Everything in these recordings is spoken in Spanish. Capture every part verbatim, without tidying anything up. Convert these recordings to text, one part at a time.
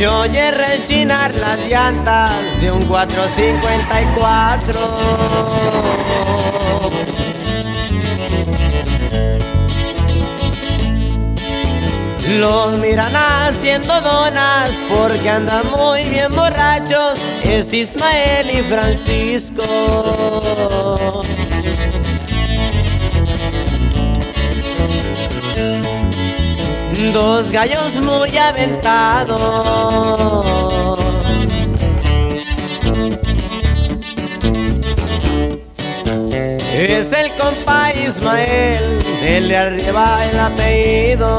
Se oye rechinar las llantas de un cuatro cincuenta y cuatro. Los miran haciendo donas porque andan muy bien borrachos. Es Ismael y Francisco. Dos gallos muy aventados. Es el compa Ismael, del de arriba el apellido.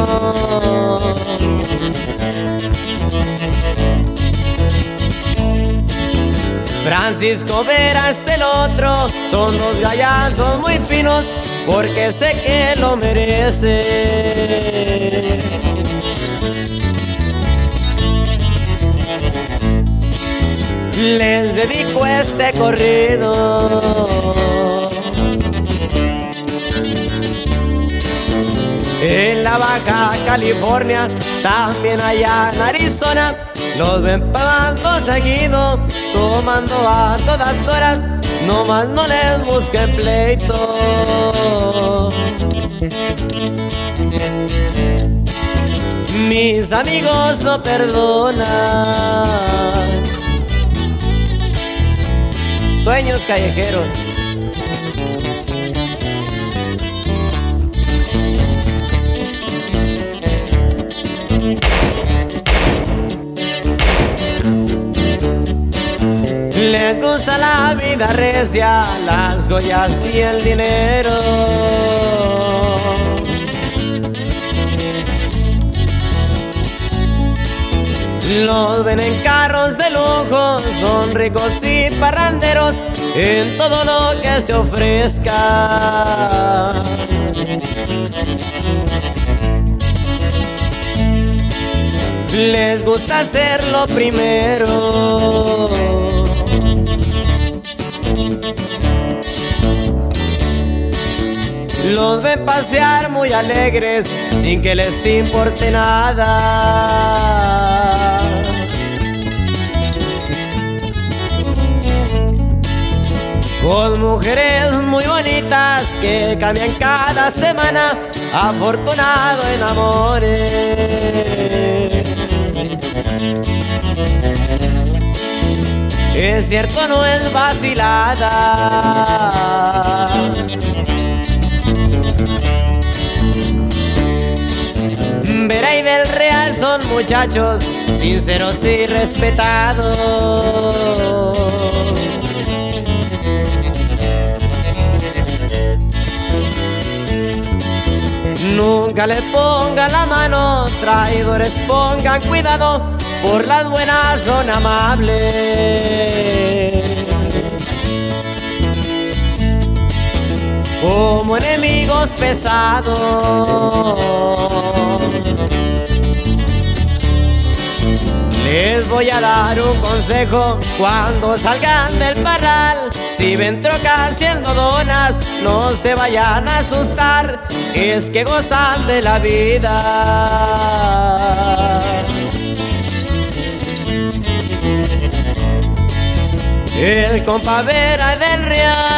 Francisco Vera es el otro. Son dos gallazos muy finos porque sé que lo merece. Les dedico este corrido. En la Baja California, también allá en Arizona, los ven pagando seguido, tomando a todas horas. Nomás no les busquen pleito. Mis amigos no perdonan. Sueños callejeros. Les gusta la vida recia, las joyas y el dinero. Los ven en carros de lujo, son ricos y parranderos en todo lo que se ofrezca. Les gusta ser lo primero. Los ven pasear muy alegres sin que les importe nada. Con mujeres muy bonitas que cambian cada semana, afortunado en amores. Es cierto, no es vacilada. Vera y del Real son muchachos sinceros y respetados. Nunca le pongan la mano, traidores pongan cuidado, por las buenas son amables. Como enemigos pesados, les voy a dar un consejo cuando salgan del parral. Si ven trocas haciendo donas, no se vayan a asustar, es que gozan de la vida. El compa Vera del Real.